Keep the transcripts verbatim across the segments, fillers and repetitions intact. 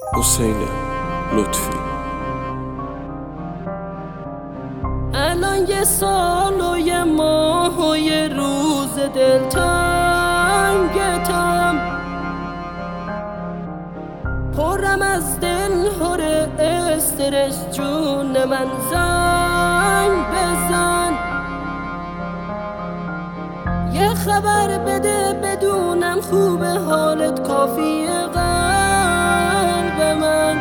حسین لطفی. الان یه سال و یه ماه و یه روز دلتنگتم، پرم از دل هره استرس، جون من زنگ بزن، یه خبر بده بدونم خوبه حالت، کافیه قلب من.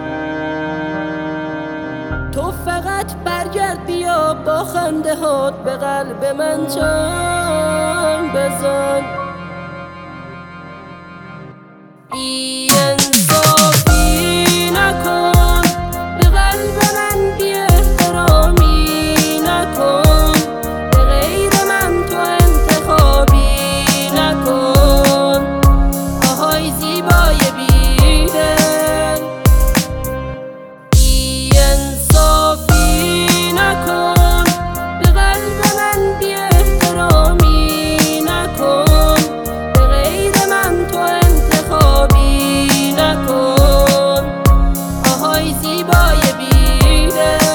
تو فقط برگرد بیا با خنده هات به قلب من چنگ بزن. بی انصافی نکن به قلب من، بی احترامی نکن، به غیر من تو انتخابی نکن. آهای زیبای بیدل، بی انصافی نکن به قلب من، بی احترامی نکن، به غیر من تو انتخابی نکن. آهای زیبای بیدل،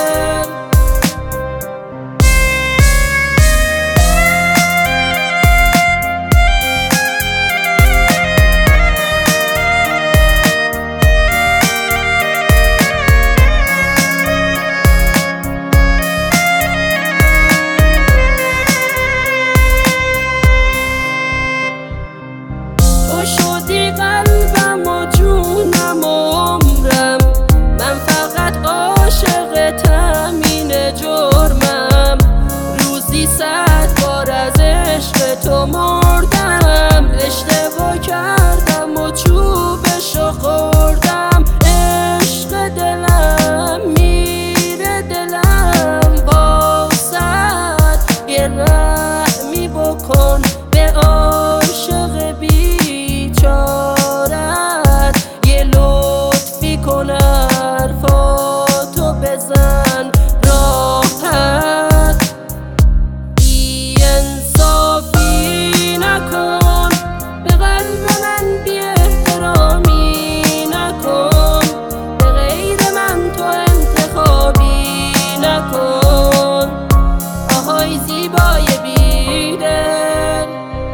تو شدی قلبم و جونم و عمرم، من فقط عاشقتم، اینه جرمم. روزی صد بار از عشق تو مردم، اشتباه کردم و چوبشو خوردم. عشق دلم میره دلم واسد، یه رحمی بکن به عاشق بیچارت، یه لطفی کن حرفاتو بزن راحت. بی انصافی نکن به قلب من، بی احترامی نکن، به غیر من تو انتخابی نکن. آهای زیبای بیدل،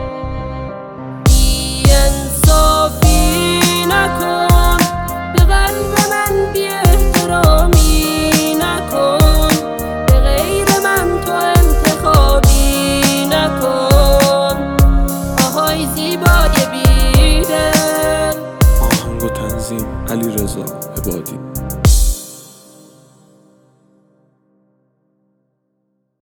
بی انصافی نکن به قلب من، بی احترامی نکن، به غیر من تو انتخابی نکن. آهای زیبای بیدل. آهنگ و تنظیم علیرضا عبادی.